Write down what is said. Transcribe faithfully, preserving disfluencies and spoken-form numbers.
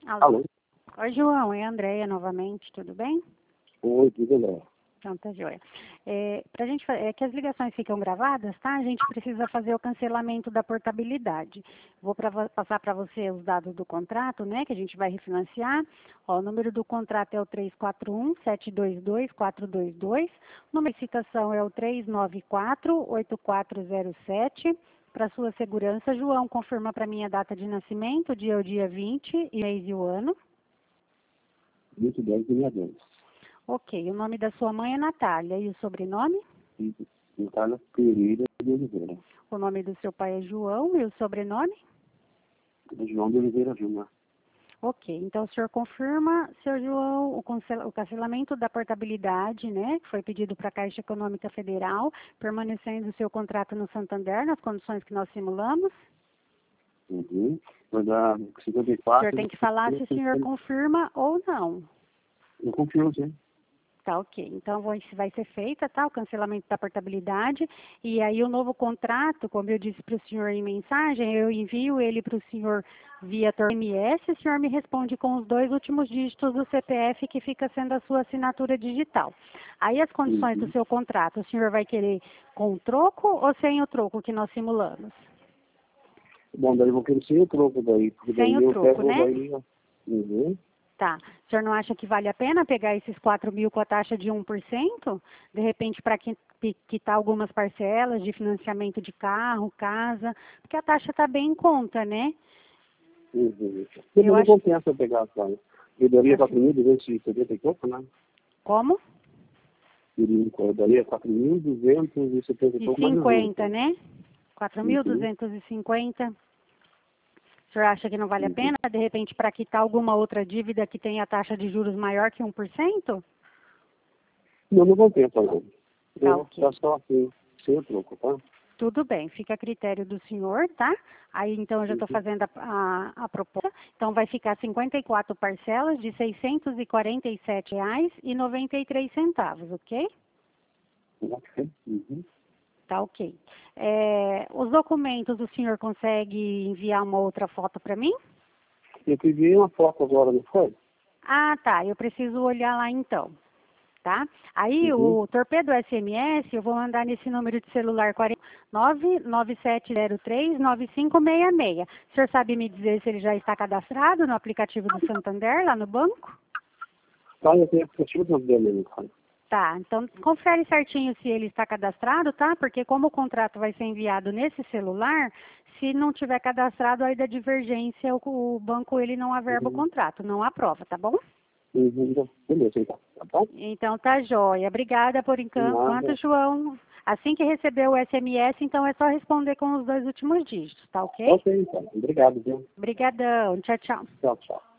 Alô. Alô? Oi, João, é a Andréia novamente, tudo bem? Oi, tudo André. Então, tá joia. É, pra gente, fa- é que as ligações ficam gravadas, tá? A gente precisa fazer o cancelamento da portabilidade. Vou pra vo- passar para você os dados do contrato, né, que a gente vai refinanciar. Ó, o número do contrato é o três quatro um, sete dois dois, quatro dois dois. O número de citação é o três nove quatro, oito quatro zero sete. Para sua segurança, João, confirma para mim a data de nascimento, dia é o dia vinte, e mês e o ano. vinte e dez de meia Ok, o nome da sua mãe é Natália e o sobrenome? Natália Pereira de Oliveira. O nome do seu pai é João e o sobrenome? João de Oliveira Júnior. Ok, então o senhor confirma, senhor João, o, cancel- o cancelamento da portabilidade, né, que foi pedido para a Caixa Econômica Federal, permanecendo o seu contrato no Santander, nas condições que nós simulamos? Uhum. Vai dar cinquenta e O quatro. senhor tem que falar se o senhor confirma ou não. Eu confio, sim. Tá, ok. Então, vai vai ser feita, tá, o cancelamento da portabilidade, e aí o novo contrato, como eu disse para o senhor em mensagem, eu envio ele para o senhor via T M S, o senhor me responde com os dois últimos dígitos do C P F, que fica sendo a sua assinatura digital. Aí, as condições do Uhum. seu contrato, o senhor vai querer com o troco ou sem o troco que nós simulamos? Bom, daí eu vou querer sem o troco daí, porque daí Sem o eu troco, pego né? daí. ó. Uhum. Tá. O senhor não acha que vale a pena pegar esses quatro mil com a taxa de um por cento? De repente, para quitar algumas parcelas de financiamento de carro, casa, porque a taxa está bem em conta, né? Uhum. Eu Eu não acho... compensa eu pegar, sabe? Eu daria Assim, quatro mil duzentos e setenta e pouco, né? como? Eu daria quatro mil duzentos e setenta e E pouco mais os cinquenta, outros. né? quatro mil Uhum. duzentos e cinquenta. O senhor acha que não vale a Uhum. pena, de repente, para quitar alguma outra dívida que tenha taxa de juros maior que um por cento? Não, não compensa, não. Tá, Eu vou ok. ficar só assim, sem o troco, tá? Tudo bem, fica a critério do senhor, tá? Aí, então, eu já estou Uhum. fazendo a, a, a proposta. Então, vai ficar cinquenta e quatro parcelas de seiscentos e quarenta e sete reais e noventa e três centavos, ok? Ok. Uhum. Tá, ok. É, os documentos, o senhor consegue enviar uma outra foto para mim? Eu pedi uma foto agora, não foi? Ah, tá, eu preciso olhar lá então, tá? Aí, Uhum. o torpedo S M S, eu vou mandar nesse número de celular quarenta e nove, nove sete zero três, nove cinco seis seis. O senhor sabe me dizer se ele já está cadastrado no aplicativo do Santander, lá no banco? Tá, eu tenho aplicativo do dele, cara. Tá, então confere certinho se ele está cadastrado, tá? Porque como o contrato vai ser enviado nesse celular, se não tiver cadastrado, aí da divergência, o, o banco ele não averba o Uhum. contrato, não aprova, tá bom? Uhum. Então, beleza, então. Tá bom? Então tá joia. Obrigada por enquanto, Nada. João. Assim que receber o S M S, então é só responder com os dois últimos dígitos, tá ok? Ok, então. Obrigado, viu? Obrigadão. Tchau, tchau. Tchau, tchau.